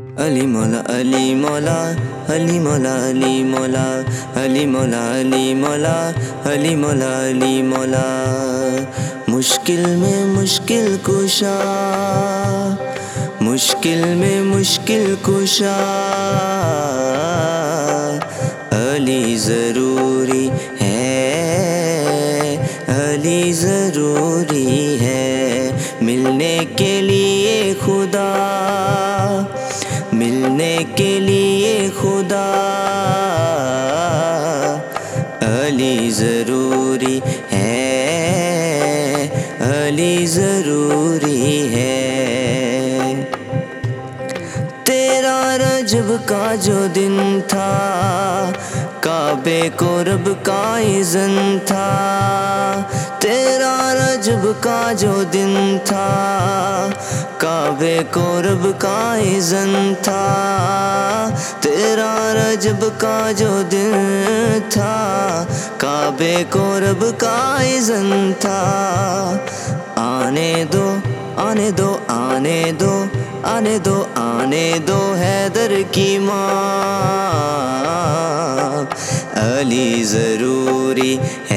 علی مولا علی مولا علی مولا علی مولا علی مولا علی مولا علی مولا علی مولا مشکل میں مشکل کشا، مشکل میں مشکل کشا، علی ضروری ہے، علی ضروری ہے، ملنے کے لیے خدا، ملنے کے لیے خدا، علی ضروری ہے، علی ضروری ہے۔ تیرا رجب کا جو دن تھا، کعبے کو رب کا اذن تھا، تیرا رجب کا جو دن تھا، کعبے کو رب کا اذن تھا، تیرا رجب کا جو دن تھا، کعبے کو رب کا اذن تھا، آنے دو آنے دو آنے دو آنے دو آنے دو حیدر کی ماں، علی ضروری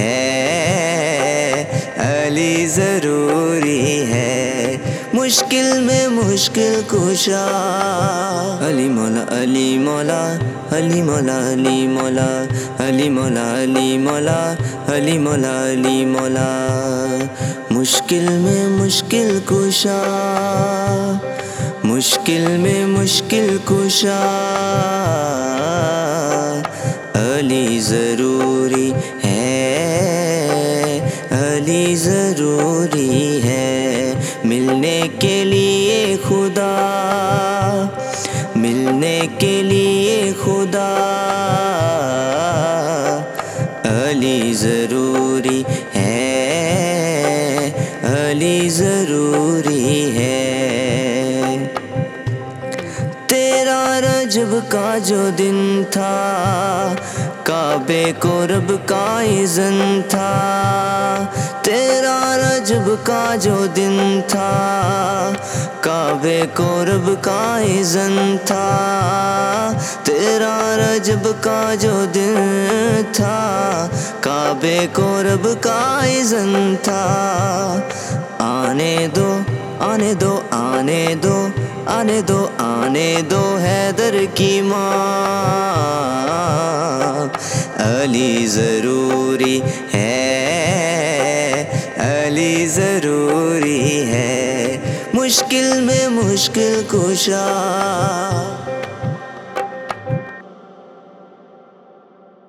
ہے، علی ضروری ہے، مشکل میں مشکل کشا، علی مولا علی مولا علی مولا علی مولا علی مولا علی مولا علی مولا علی مولا مشکل میں مشکل کشا، مشکل میں مشکل کشا، علی ضروری ہے، علی ضروری ہے، ملنے کے لیے خدا، ملنے کے لیے خدا، علی ضروری ہے، علی ضروری ہے۔ تیرا رجب کا جو دن تھا، کعبے کو رب کا اذن تھا، تیرا رجب کا جو دن تھا، کعبے کو رب کا اذن تھا، تیرا رجب کا جو دن تھا، کعبے کو رب کا اذن تھا، آنے دو آنے دو آنے دو آنے دو آنے دو حیدر کی ماں، علی ضروری ہے، علی ضروری ہے، مشکل میں مشکل کشا۔